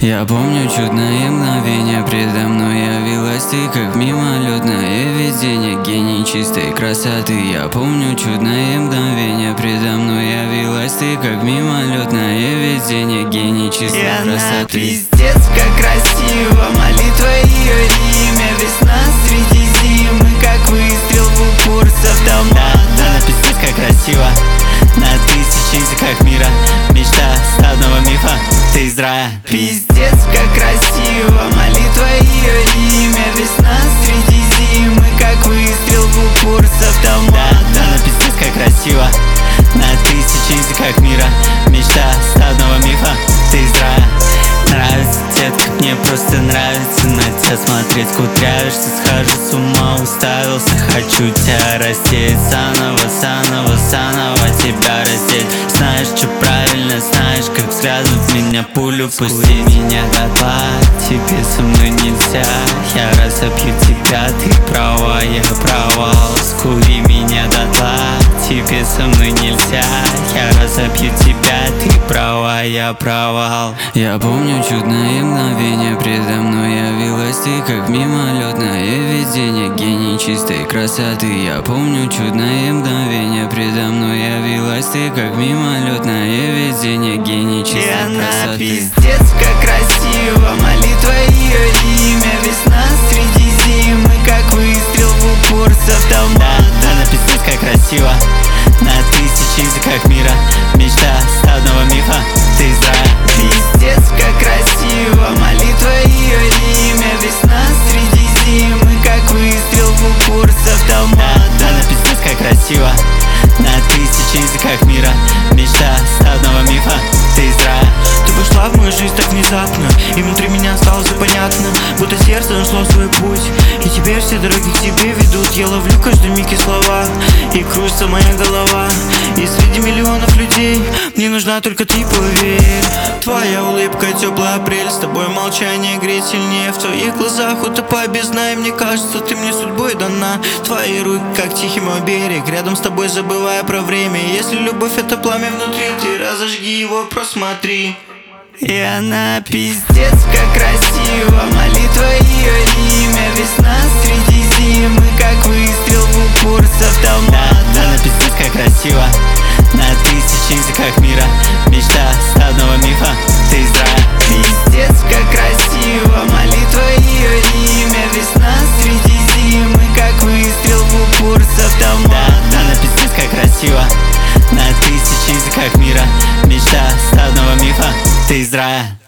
Я помню чудное мгновение, предо мной явилась ты, как мимолетное видение, гений чистой красоты. Я помню чудное мгновение, предо мной явилась ты, как мимолетное видение, гений чистой красоты. Она пиздец как красиво, молитва ее имя, весна среди зимы, как выстрел в упор с автомата. Она пиздец как красиво, на тысячи языках мира, мечта стадного мифа, ты из рая. Пиздец как красиво, молитва ее имя, весна среди зимы, как выстрел в упор с автомата. Она пиздец как красиво, на тысячи языках мира, мечта стадного мифа, ты из рая. Нравится, детка, мне просто нравится на тебя смотреть. Кудрявишься, схожу с ума, уставился, хочу тебя раздеть. Заново тебя раздеть. Знаешь, что правильно, знаешь, как взглядом в меня пулю пустить. Скури меня дотла, тебе со мной нельзя. Я разобью тебя, ты права, я провал. Скури меня дотла, тебе со мной нельзя. Я разобью тебя, ты права, я провал. Я помню чудное мгновение, предо мной явилась ты, как мимолетное видение, гений чистой красоты. Я помню чудное мгновение, предо мной явилась ты, как мимолетное видение, гений чистой красоты. Она пиздец как красиво, молитва ее имя, весна среди зимы, как выстрел в упор с автомата. Она пиздец как красиво, на тысячи языках мира, мечта стадного мифа, ты из рая. Пиздец как красиво, молитва ее имя, весна среди зимы, как выстрел в упор с автомата. Она пиздец как красиво, на тысячи языках мира, мечта стадного мифа, ты из рая. Ты вошла в мою жизнь так внезапно, и внутри меня стало все понятно, будто сердце нашло свой путь, и теперь все дороги к тебе ведут. Я ловлю каждый миг и слова, и кружится моя голова. И среди миллионов людей мне нужна только ты, поверь. Твоя улыбка, теплый апрель, с тобой молчание греет сильнее. В твоих глазах утопай без дна, и мне кажется, ты мне судьбой дана. Твои руки, как тихий мой берег, рядом с тобой забывая про время. Если любовь это пламя внутри, ты разожги его, просмотри. И она пиздец как красиво, молитва ее имя, весна среди зимы, как выстрел в упор с автомата. Она пиздец как красиво, на тысячи языках мира, мечта стадного мифа, ты из рая. Пиздец как красиво, молитва ее имя, весна среди зимы, как выстрел в упор с автомата. Она пиздец как красиво, на тысячи языках мира, мечта стадного мифа, ты из рая.